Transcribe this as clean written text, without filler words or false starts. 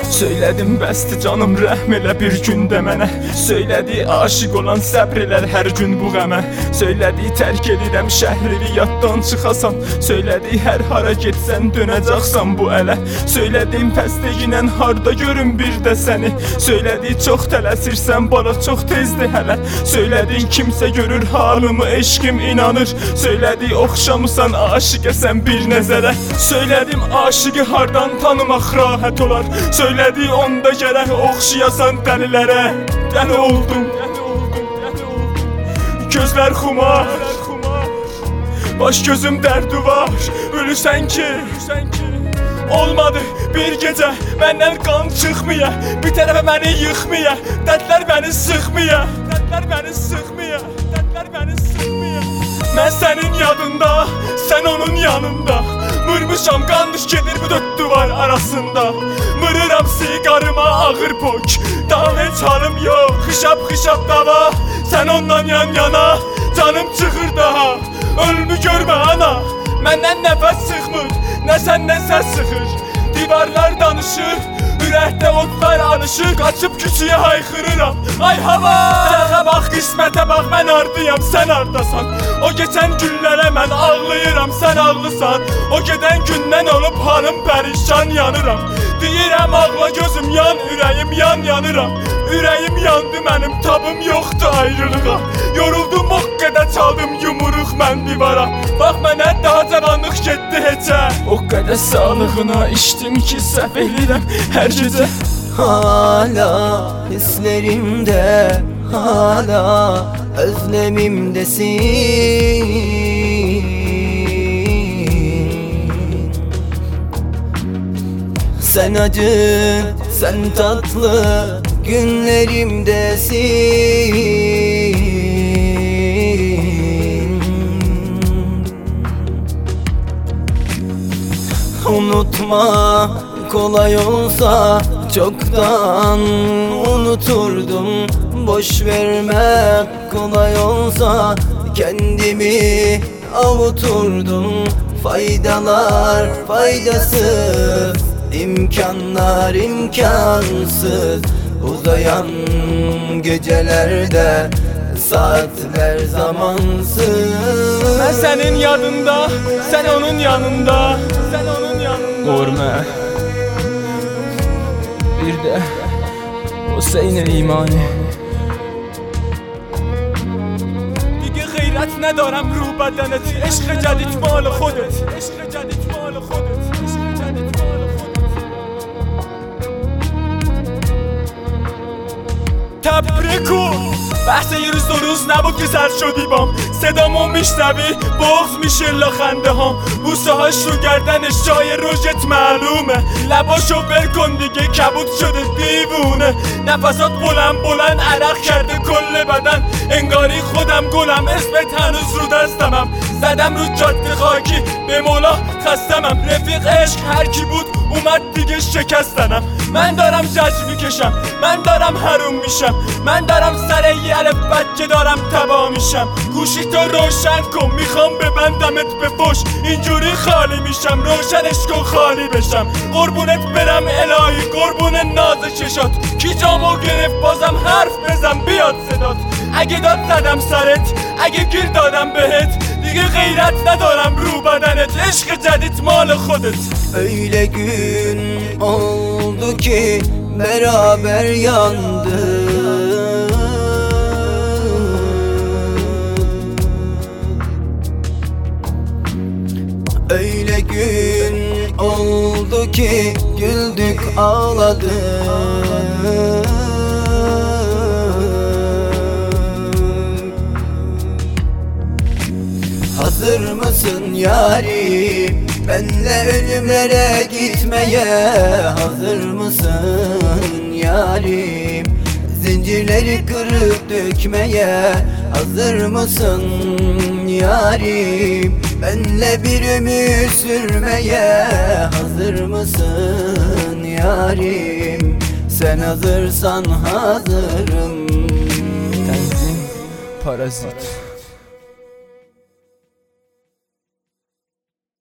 Söylədim bəsdir canım rəhm elə bir gündə mənə. Söylədi aşiq olan səbr elər hər gün bu qəmə. Söylədi tərk edirəm şəhrini yaddan çıxasan. Söylədi hər hara getsən dönəcəksən bu ələ. Söylədim pəstəginən harda görüm bir də səni. Söylədi çox tələsirsən bala çox tezdir hələ. Söylədin kimsə görür halımı eşqim inanır. Söylədi oxşamısan aşiqəsən bir nəzərə. Söylədim aşıqı hardan tanımaq rahat olar. Söylədi onda gərək oxşayasan dəlilərə. Dəli oldum, gözlər xumar, baş gözüm dərdi var. Ölürsən ki olmadı bir gecə məndən qan çıxmaya. Bir tərəfə məni yıxmaya, dərdlər məni sıxmaya. Dərdlər məni sıxmaya, dərdlər məni sıxmaya. Mən sənin yadında, sən onun yanında. Mırmışam qanmış gedir bu dörd duvar arasında. Mırıram sigarıma ağır pok. Daha heç halım yox, xışab xışab dava. Sən ondan yan yana, canım çıxır daha. Ölümü görmə ana, məndən nəfəs çıxmır. Nə səndən səs çıxır, divarlar danışır. Ürəkdə otlar anışır, qaçıb küçüyə haykırıram. Ay hava, dəxə bax, qismətə bax, mən ardıyam, sən ardasan. O geçən günlərə mən ağlayıram, sən ağlısan. O gedən gündən olub hanım pərişan yanıram. Deyirəm ağla gözüm yan, ürəyim yan yanıram. Ürəyim yandı mənim, tabım yoxdur ayrılığa. Yoruldum o qədər çaldım yumruq mən divara. Bax mənə daha cavanlıq getdi heçə. O qədər sağlığına içdim ki səhv edirəm hər gecə. Hala hislerimde, hala özlemimdesin. Sen acı, sen tatlı günlerimdesin. Unutma kolay olsa çoktan unuturdum. Boş vermek kolay olsa kendimi avuturdum. Faydalar faydasız, imkanlar imkansız. Uzayan gecelerde saatler zamansız. Ben senin yanında, sen onun yanında. Sen onun yanında. Görme bir de Hüseyin el-İmani. دیگه غیرت ندارم رو بدنت. عشق جدید مال خودت. عشق جدید مال خودت. عشق جدید مال خودت. تبریکو بحث یه روز دو روز نبود که سر شدی بام. صدامو میشنوی بغض میشه لخنده هام. بوسه هاش رو گردنش جای روژت معلومه. لباشو ول کن دیگه کبود شده دیوونه. نفسات بلند بلند عرق کرده کل بدن. انگاری خودم گلم اسمت هنوز رو دستمم. زدم رو جاده خاکی به مولا خستمم. رفیق عشق هر کی بود اومد دیگه شکستنم. من دارم جشن میکشم، من دارم حروم میشم. من دارم سر یه الف بچه دارم تبا میشم. گوشی تو روشن کن میخوام ببندمت به فش. اینجوری خالی میشم روشنش کن خالی بشم. قربونت برم الهی قربون ناز چشات. کی جامو گرفت بازم حرف بزن بیاد صدات. اگه داد زدم سرت، اگه گیر دادم بهت. دیگه غیرت ندارم رو بدنت. عشق جدید مال خودت. Öyle gün oldu ki beraber yandık. Öyle gün oldu ki güldük ağladık. Hazır mısın yarim benle ölümlere gitmeye? Hazır mısın yarim zincirleri kırıp dökmeye? Hazır mısın yarim benle bir ömür sürmeye? Hazır mısın yarim? Sen hazırsan hazırım. Tenzin Parazit.